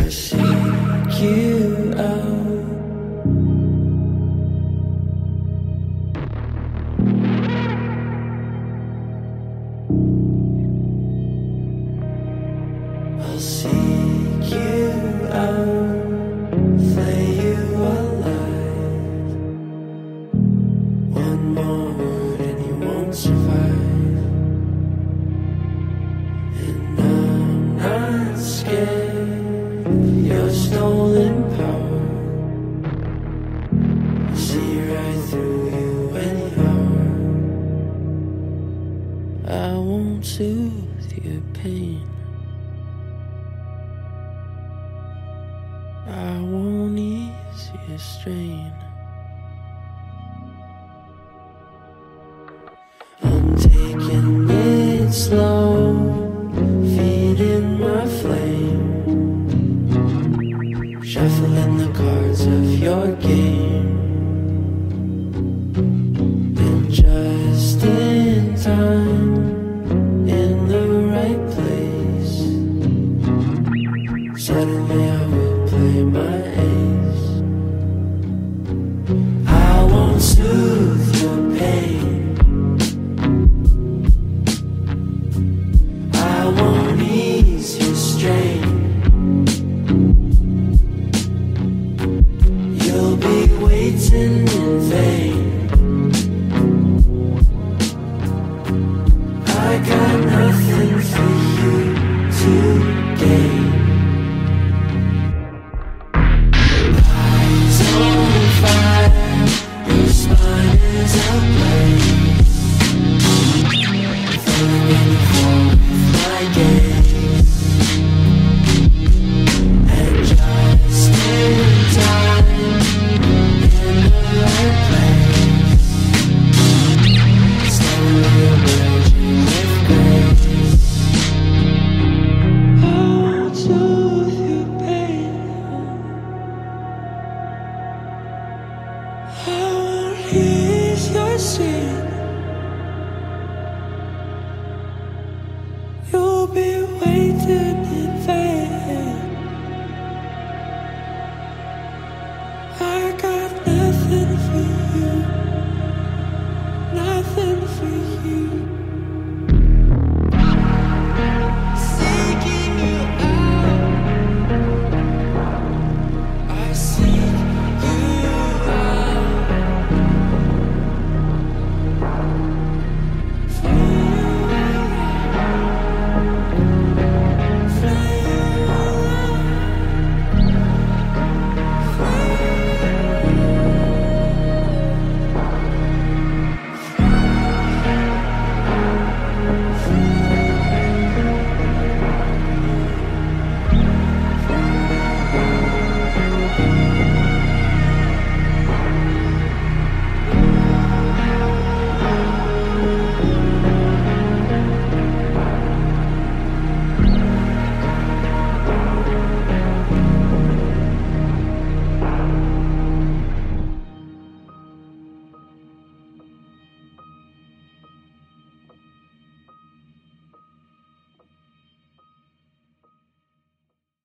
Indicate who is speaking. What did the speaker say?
Speaker 1: seek you out. I'll seek you out, flay you alive. One more word and you won't survive. And I'm not scared of your stolen power. I see right through you anyhow. I won't soothe your pain. I won't ease your strain. I'm taking it slow, feeding my flame, shuffling the cards of your game. And just in time, in the right place, suddenly I will play my ace. I won't soothe your pain. I won't ease your strain. You'll be waiting in vain. I got nothing for you to gain. Eyes on fire, your spine is ablaze. Filling in the hole with my gaze. And just in time, in the right place, slowly emerging with grace. I won't soothe your pain. I won't ease your sin. You'll be